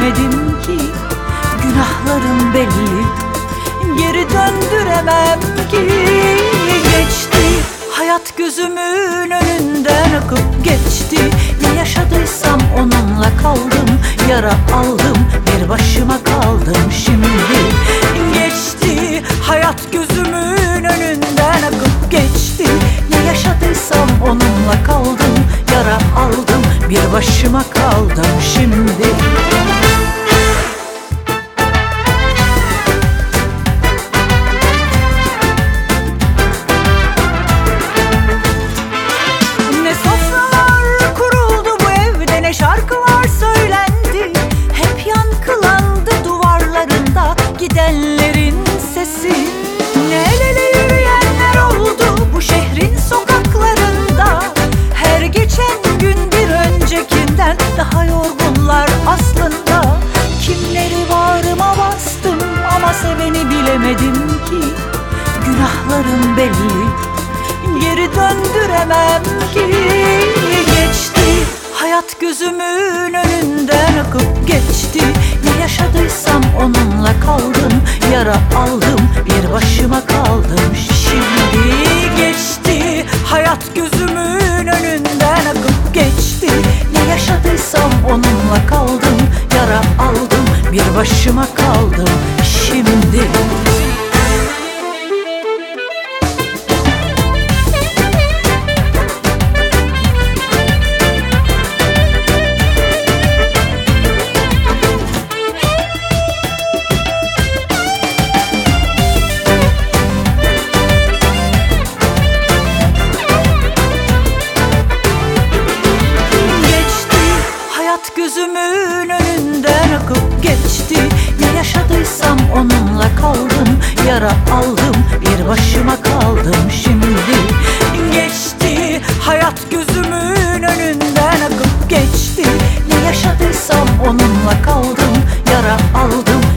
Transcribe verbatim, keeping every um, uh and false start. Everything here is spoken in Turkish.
bilemedim ki günahlarım belli, geri döndüremem ki. Geçti hayat gözümün önünden akıp geçti. Ne yaşadıysam onunla kaldım, yara aldım, bir başıma kaldım şimdi. Geçti hayat gözümün önünden akıp geçti. Ne yaşadıysam onunla kaldım, yara aldım, bir başıma kaldım şimdi. Ne sofralar kuruldu bu evde, ne şarkılar söylendi. Hep yankılandı duvarlarında gidenlerin sesi. Ne el ele yürüyenler oldu bu şehrin sokaklarında. Her geçen gün bir öncekinden daha yorgunlar aslında. Kimleri bağrıma bastım ama seveni bilemedim ki günahlarım belli, geri döndüremem ki. Geçti hayat gözümün önünden akıp geçti. Ne yaşadıysam onunla kaldım, yara aldım, bir başıma kaldım şimdi. Geçti hayat gözümün önünden akıp geçti. Ne yaşadıysam onunla kaldım, yara aldım, bir başıma kaldım şimdi. Gözümün önünden akıp geçti. Ne yaşadıysam onunla kaldım, yara aldım, bir başıma kaldım şimdi. Geçti hayat gözümün önünden akıp geçti. Ne yaşadıysam onunla kaldım, yara aldım,